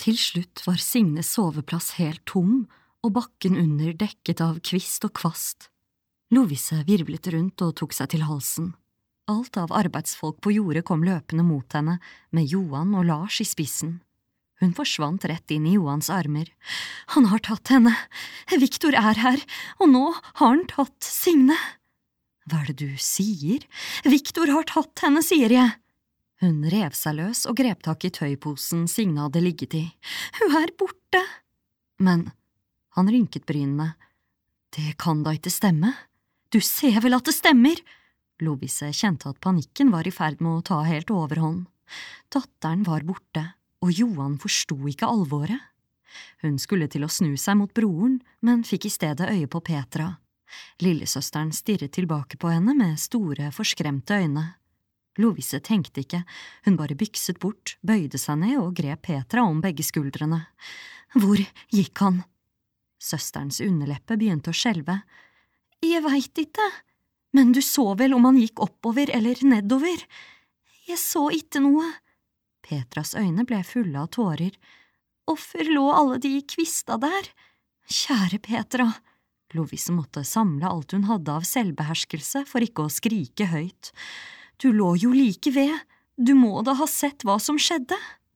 Til slutt var Signes soveplass helt tom, og bakken under dekket av kvist og kvast. Lovise virvlet rundt og tok seg til halsen. Alt av arbeidsfolk på jordet kom løpende mot henne, med Johan og Lars i spissen. Hun forsvant rett inn i Johans armer. Han har tatt henne. Viktor er her, og nå har han tatt Signe. Hva er det du sier? Viktor har tatt henne, sier jeg. Hun rev seg løs og grep tak i tøyposen Signe hadde ligget i. Hun er borte. Men han rynket brynene. Det kan da ikke stemme? Du ser vel at det stemmer? Lovise kjente at panikken var i ferd med å ta helt overhånd. Datteren var borte, og Johan forsto ikke alvoret. Hun skulle til å snu seg mot broren, men fikk i stedet øye på Petra. Lillesøsteren stirret tilbake på henne med store, forskremte øyne. Lovise tenkte ikke, hun bare bykset bort, bøyde seg ned og grep Petra om begge skuldrene. Hvor gikk han? Søsterens underleppe begynte å skjelve. Jeg vet ikke, men du så vel om han gikk oppover eller nedover? Jeg så ikke noe. Petras øyne ble fulle av tårer. Hvorfor lå alle de kvista der? Kjære Petra. Lovise måtte samle alt hun hadde av selvbeherskelse for ikke å skrike høyt. Du lå jo like ved. Du må da ha sett hva som skjedde.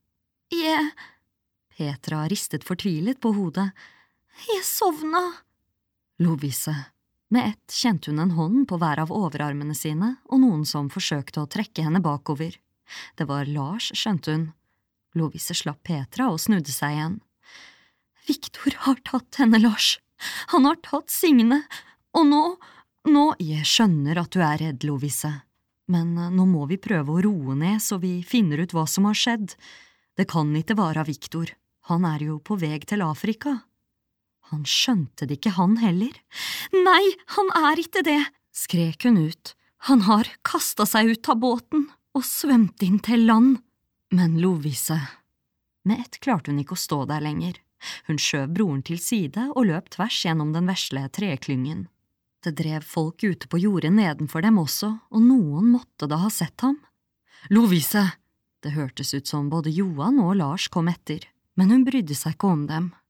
Petra ristet fortvilet på hodet. Jeg sovna. Lovise. Med ett kjente hun en hånd på hver av overarmene sine, og noen som forsøkte å trekke henne bakover. Det var Lars, skjønte hun. Lovise slapp Petra og snudde seg igjen. Viktor har tatt henne, Lars. Han har tatt Signe, og nå… Jeg skjønner at du er redd, Lovise. Men nå må vi prøve å roe ned så vi finner ut hva som har skjedd. Det kan ikke være Viktor. Han er jo på vei til Afrika. Han skjønte det ikke, han heller. Nei, han er ikke det, skrek hun ut. Han har kastet seg ut av båten og svømt inn til land. Men Lovise… Med ett klarte hun ikke å stå der lenger. Hun skjøv broren til side og løp tvers gjennom den vesle treklyngen. Det drev folk ute på jordet nedenfor dem også, og noen måtte da ha sett ham. Lovise! Det hørtes ut som både Johan og Lars kom etter, men hun brydde seg ikke om dem.